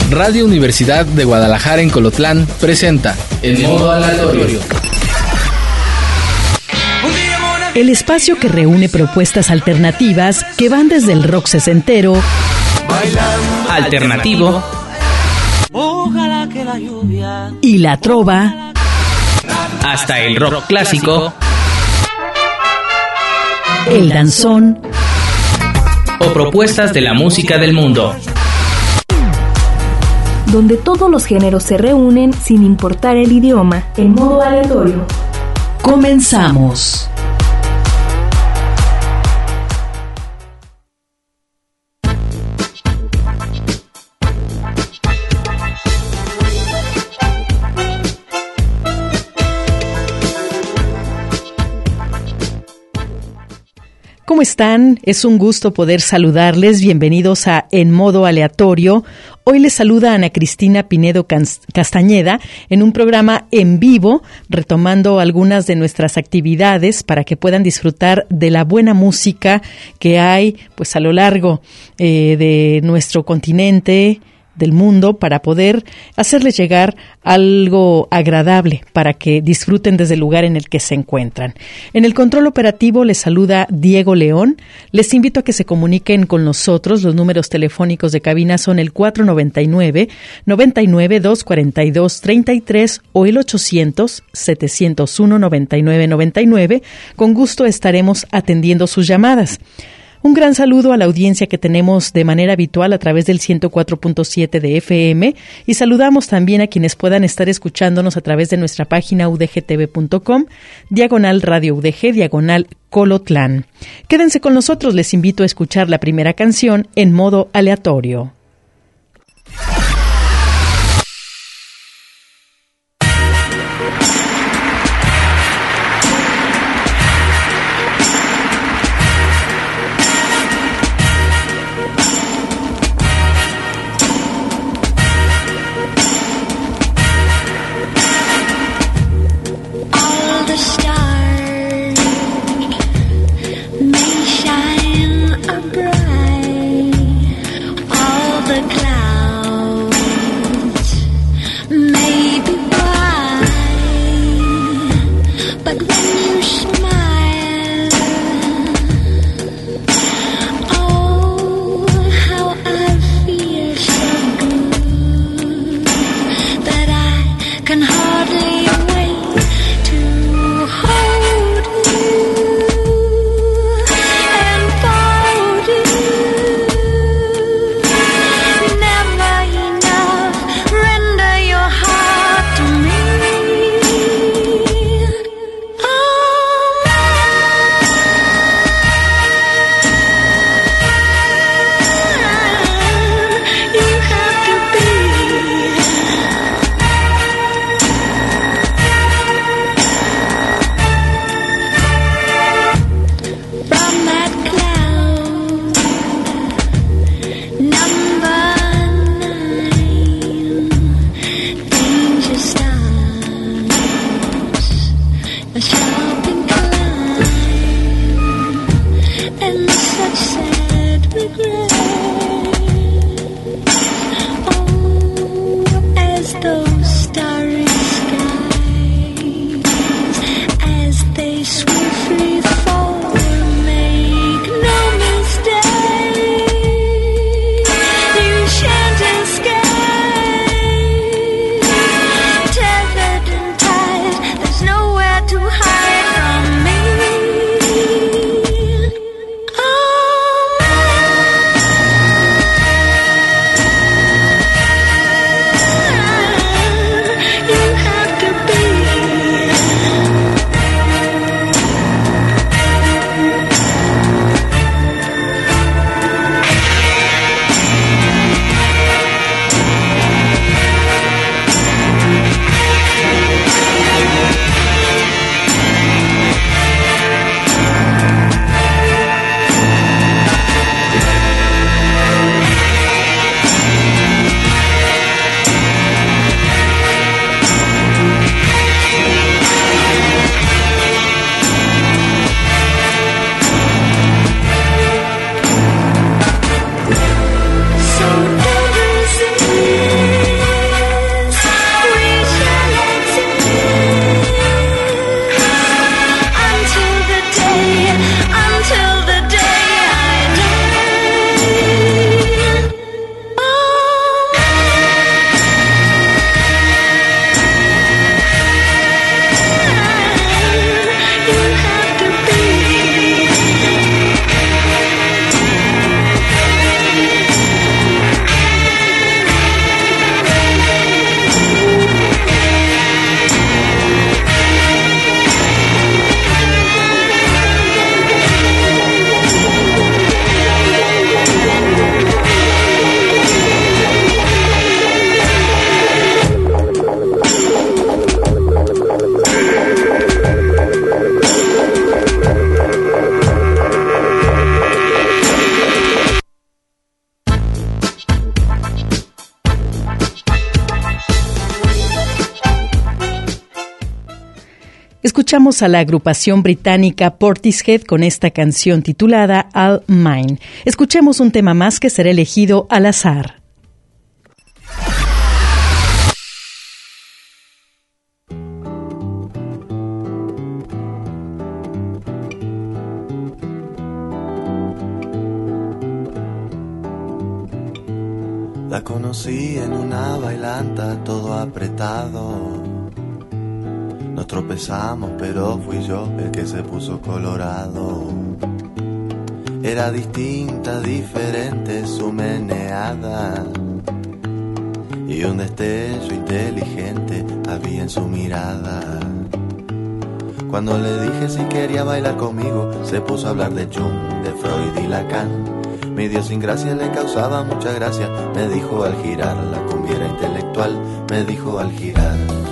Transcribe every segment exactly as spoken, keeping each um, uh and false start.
Radio Universidad de Guadalajara en Colotlán presenta En Modo Aleatorio. El espacio que reúne propuestas alternativas que van desde el rock sesentero, alternativo y la trova, hasta el rock clásico, el danzón o propuestas de la música del mundo. Donde todos los géneros se reúnen sin importar el idioma, en modo aleatorio. Comenzamos. ¿Cómo están? Es un gusto poder saludarles. Bienvenidos a En Modo Aleatorio. Hoy les saluda Ana Cristina Pinedo Castañeda en un programa en vivo, retomando algunas de nuestras actividades para que puedan disfrutar de la buena música que hay pues a lo largo eh, de nuestro continente, del mundo, para poder hacerles llegar algo agradable para que disfruten desde el lugar en el que se encuentran. En el control operativo les saluda Diego León. Les invito a que se comuniquen con nosotros. Los números telefónicos de cabina son el cuatro noventa y nueve, noventa y nueve, doscientos cuarenta y dos, treinta y tres o el ochocientos, setecientos uno, noventa y nueve noventa y nueve. Con gusto estaremos atendiendo sus llamadas. Un gran saludo a la audiencia que tenemos de manera habitual a través del ciento cuatro punto siete de F M y saludamos también a quienes puedan estar escuchándonos a través de nuestra página u d g t v punto com, diagonal Radio U D G, diagonal Colotlán. Quédense con nosotros, les invito a escuchar la primera canción en modo aleatorio. Shine bright. All Escuchamos a la agrupación británica Portishead con esta canción titulada All Mine. Escuchemos un tema más que será elegido al azar. La conocí en una bailanta todo apretado. Nos tropezamos pero fui yo el que se puso colorado. Era distinta, diferente su meneada y un destello inteligente había en su mirada. Cuando le dije si quería bailar conmigo, se puso a hablar de Jung, de Freud y Lacan. Mi idiosincrasia le causaba mucha gracia. Me dijo al girar, la cumbia era intelectual. Me dijo al girar.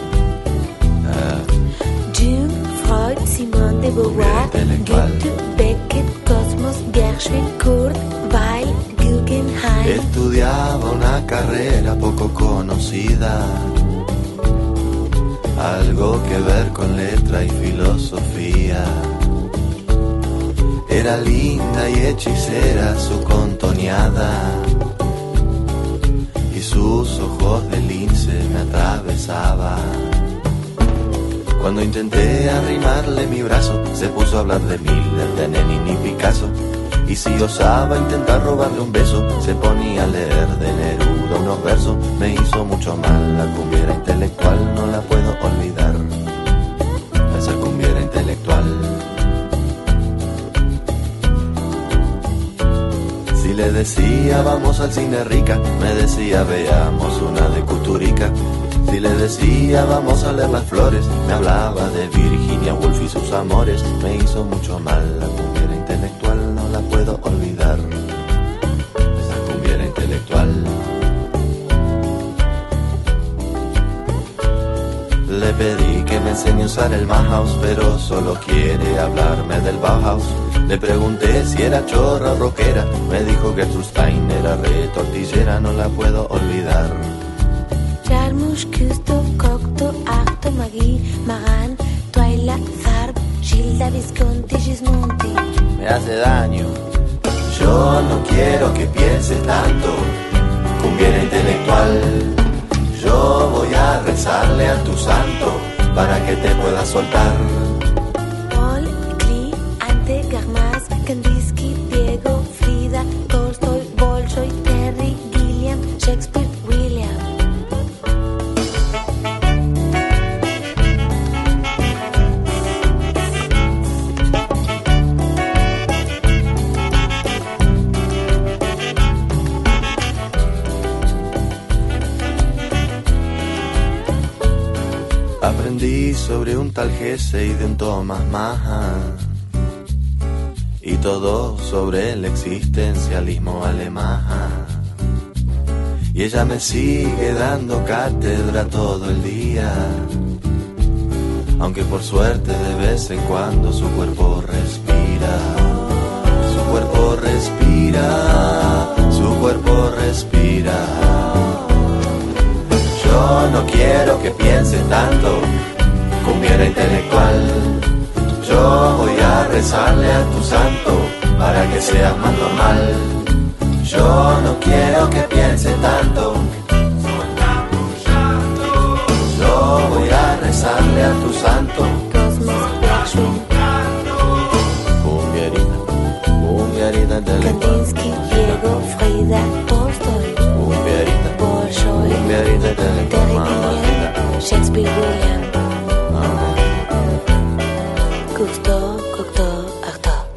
Uh, Jung, Freud, Simone de Beauvoir, Goethe, Beckett, Cosmos, Gershwin, Kurt, Weil, Guggenheim. Estudiaba una carrera poco conocida, algo que ver con letra y filosofía. Era linda y hechicera su contoneada, y sus ojos de lince me atravesaban. Cuando intenté arrimarle mi brazo, se puso a hablar de Miller, de Lenin y Picasso. Y si osaba intentar robarle un beso, se ponía a leer de Neruda unos versos. Me hizo mucho mal, la cumbia era intelectual, no la puedo olvidar. Esa cumbia era intelectual. Si le decía vamos al cine rica, me decía veamos una de Kusturica. Si le decía vamos a leer las flores, me hablaba de Virginia Woolf y sus amores. Me hizo mucho mal, la cumbia era intelectual, no la puedo olvidar. Esa cumbia era intelectual. Le pedí que me enseñe a usar el Bauhaus, pero solo quiere hablarme del Bauhaus. Le pregunté si era chorra o rockera, me dijo que Gertrude Stein era re tortillera, no la puedo olvidar. Jarmusch, Küstov, Cocteau, Artaud, Magui, Maran, Twyla, Zarb, Gilda, Visconti, Gismonti. Me hace daño. Yo no quiero que pienses tanto, cumbia era intelectual. Yo voy a rezarle a tu santo para que te pueda soltar. Paul, Klee, Ante, Garmas, Kandinsky, Diego, Frida, Tolstoy, Bolshoi, Terry, Gilliam, Shakespeare, William. Aprendí sobre un tal Hesse y de un Thomas Mann, y todo sobre el existencialismo alemán. Y ella me sigue dando cátedra todo el día, aunque por suerte de vez en cuando su cuerpo respira. Su cuerpo respira, su cuerpo respira. Yo no quiero que pienses tanto, cumbia era intelectual. Yo voy a rezarle a tu santo para que seas más normal. Yo no quiero que pienses tanto, yo voy a rezarle a tu santo. Cumbierita, cumbierita intelectual. Kandinsky, Diego, Frida, Tolstoy, Cumbierita, Bolshoi, cumbierita Terry intelectual. Gilliam, Shakespeare, William. Cousteau, Cocteau, Artaud.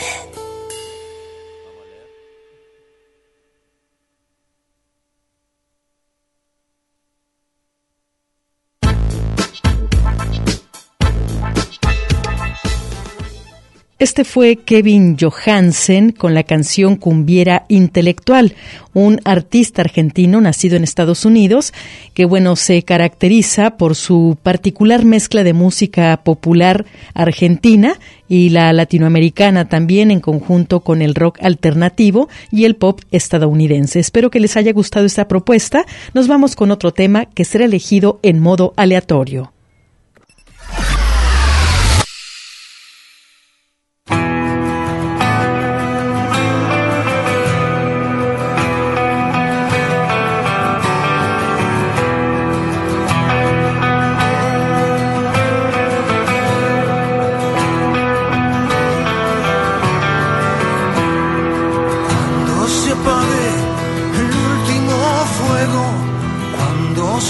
Este fue Kevin Johansen con la canción Cumbiera Intelectual, un artista argentino nacido en Estados Unidos que, bueno, se caracteriza por su particular mezcla de música popular argentina y la latinoamericana también, en conjunto con el rock alternativo y el pop estadounidense. Espero que les haya gustado esta propuesta. Nos vamos con otro tema que será elegido en modo aleatorio.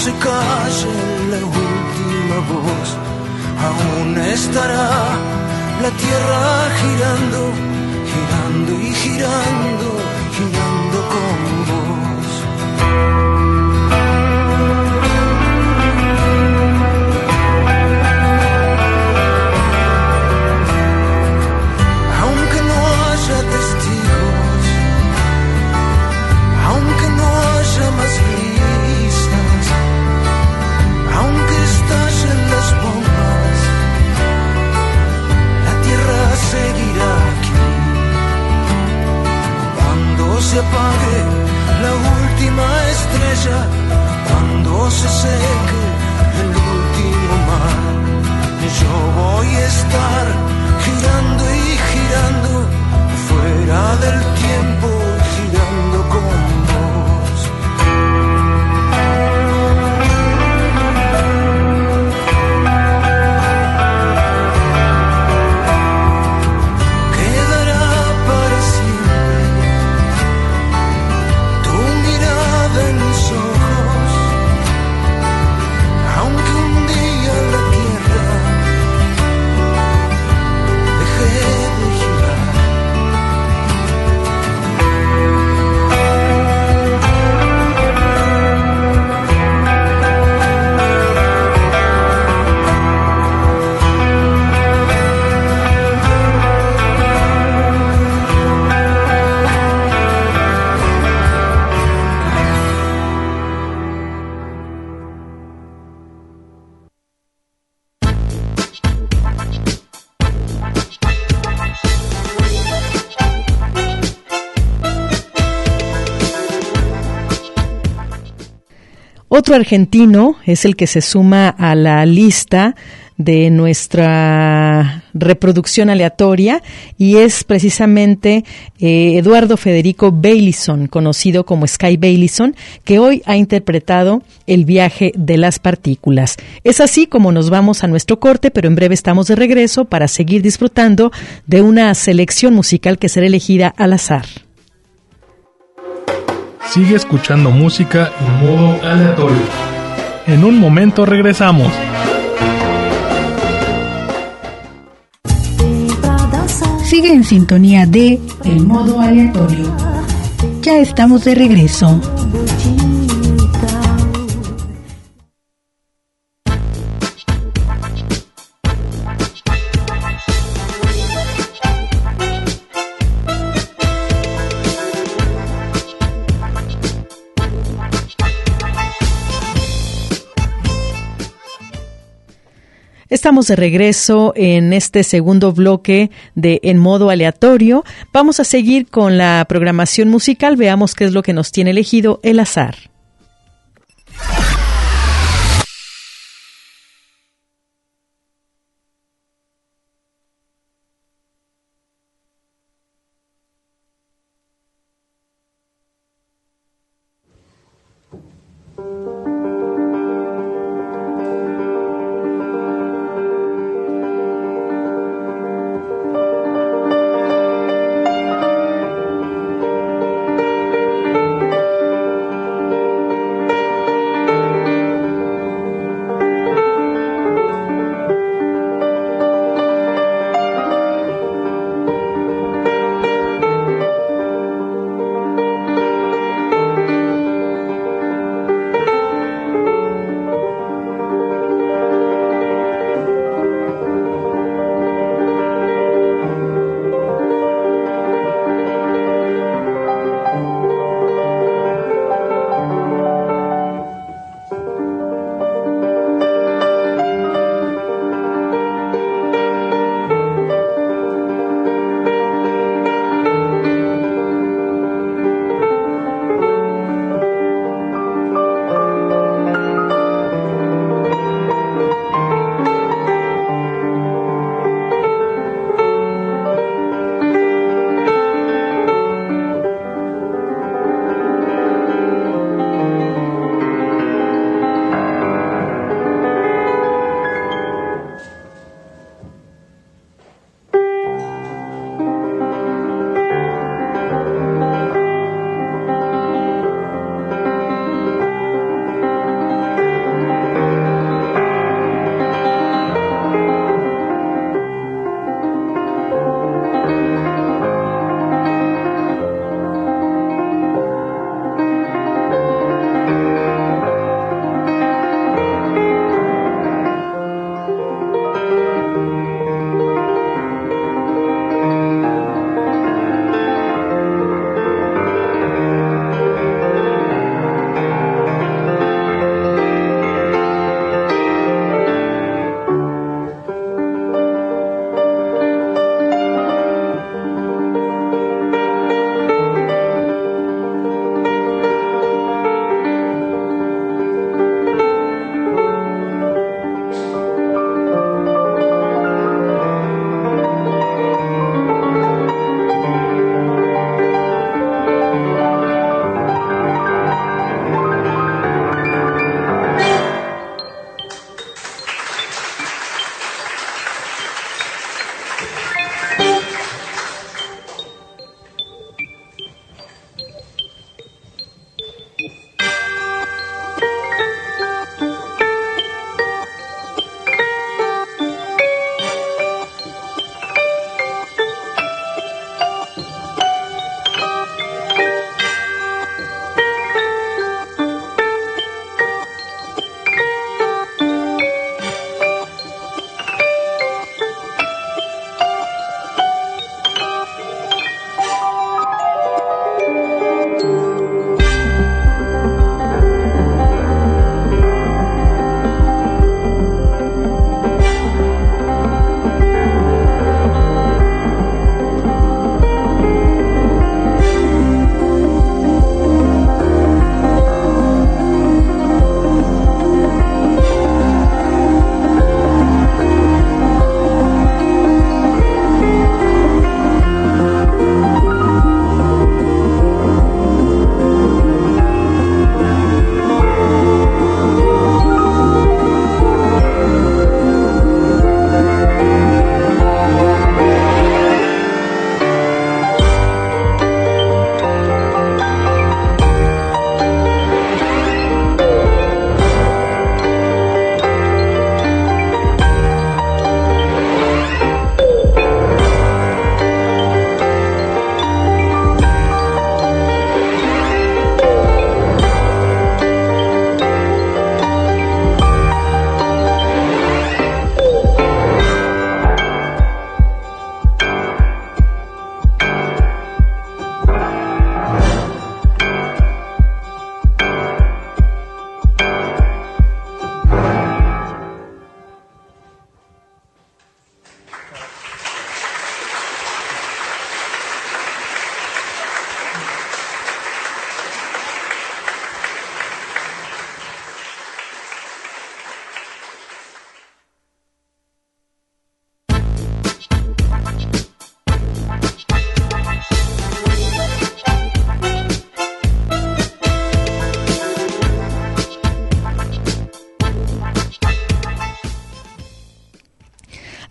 se calle la última voz, aún estará la tierra girando, girando y girando, girando con vos. Aunque no haya testigos, aunque no haya más listas, aunque estallen las bombas, la tierra seguirá aquí. Cuando se apague la última estrella, cuando se seque el último mar, yo voy a estar girando y girando, fuera del tiempo, girando con vos. Quedará para siempre tu mirada en mis ojos, aunque un día la tierra deje de girar. Otro argentino es el que se suma a la lista de nuestra reproducción aleatoria y es precisamente eh, Eduardo Federico Bailison, conocido como Sky Bailison, que hoy ha interpretado El viaje de las partículas. Es así como nos vamos a nuestro corte, pero en breve estamos de regreso para seguir disfrutando de una selección musical que será elegida al azar. Sigue escuchando música en modo aleatorio. En un momento regresamos. Sigue en sintonía de El Modo Aleatorio. Ya estamos de regreso. Estamos de regreso en este segundo bloque de En Modo Aleatorio. Vamos a seguir con la programación musical. Veamos qué es lo que nos tiene elegido el azar. Thank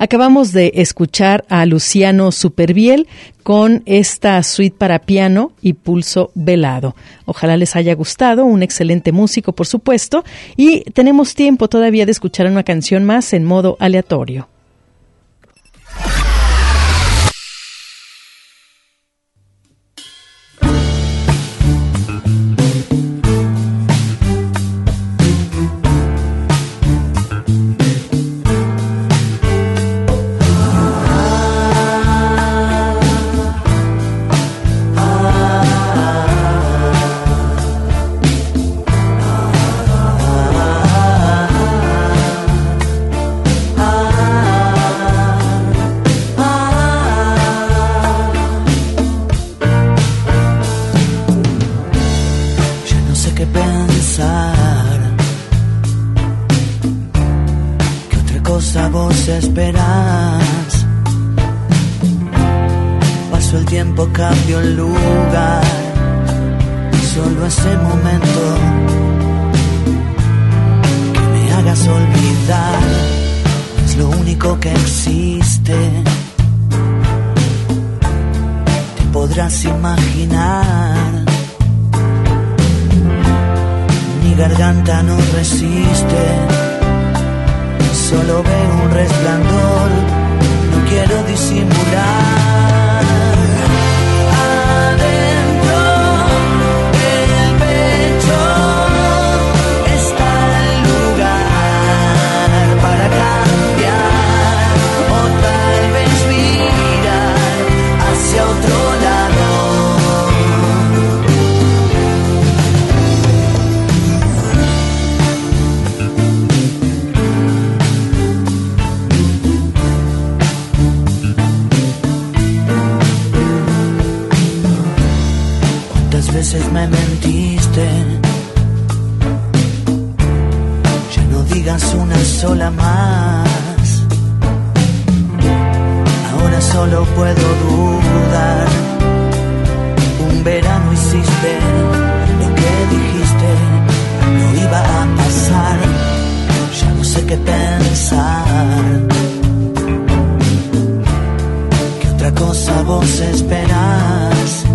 Acabamos de escuchar a Luciano Superbiel con esta suite para piano y pulso velado. Ojalá les haya gustado, un excelente músico, por supuesto, y tenemos tiempo todavía de escuchar una canción más en modo aleatorio. Esperas, paso el tiempo, cambio el lugar, solo ese momento que me hagas olvidar es lo único que existe. Te podrás imaginar, mi garganta no resiste. Solo veo un resplandor, no quiero disimular. Adentro del pecho está el lugar para cambiar, o tal vez mirar hacia otro lado. Veces me mentiste, ya no digas una sola más. Ahora solo puedo dudar. Un verano hiciste lo que dijiste, no iba a pasar. Ya no sé qué pensar. ¿Qué otra cosa vos esperás?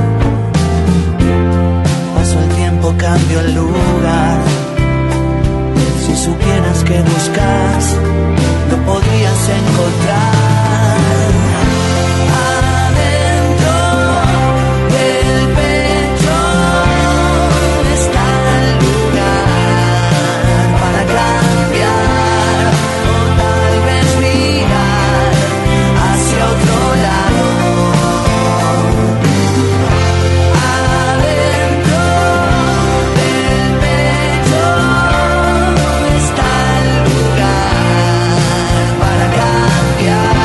Cambio el lugar. Si supieras que buscas, lo podrías encontrar. Adentro del pecho está el lugar para cambiar, o tal vez mirar hacia otro lado. Yeah.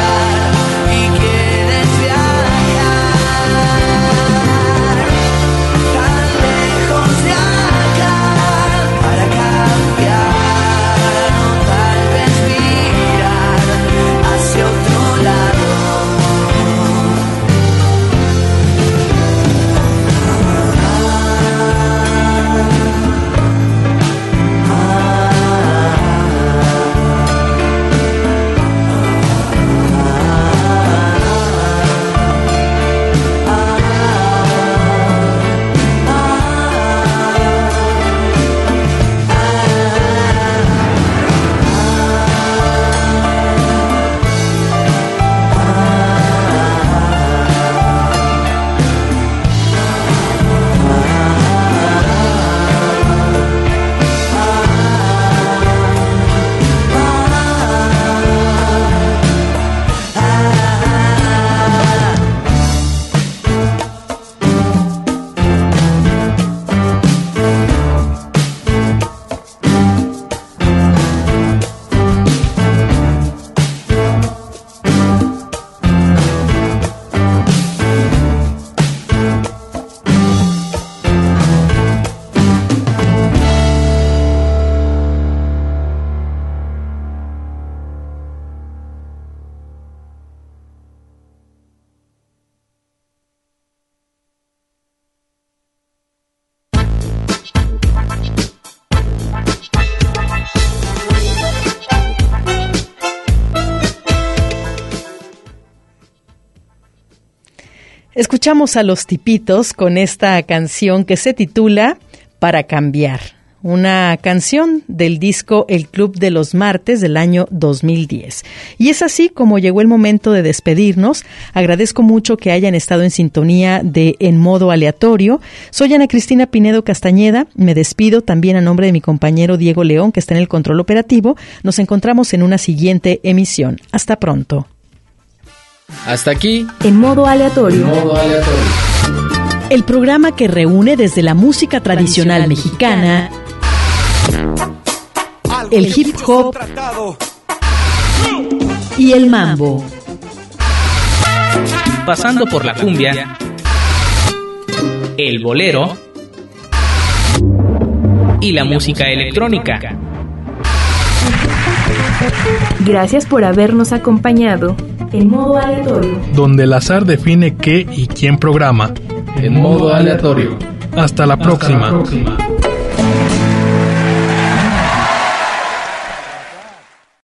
Escuchamos a Los Tipitos con esta canción que se titula Para Cambiar, una canción del disco El Club de los Martes del año dos mil diez. Y es así como llegó el momento de despedirnos. Agradezco mucho que hayan estado en sintonía de En Modo Aleatorio. Soy Ana Cristina Pinedo Castañeda. Me despido también a nombre de mi compañero Diego León, que está en el control operativo. Nos encontramos en una siguiente emisión. Hasta pronto. Hasta aquí. En Modo Aleatorio. En Modo Aleatorio. El programa que reúne desde la música tradicional mexicana, el hip hop y el mambo, pasando por la cumbia, el bolero y la música electrónica. Gracias por habernos acompañado. En Modo Aleatorio, donde el azar define qué y quién programa. En Modo Aleatorio. Hasta la próxima. Hasta la próxima.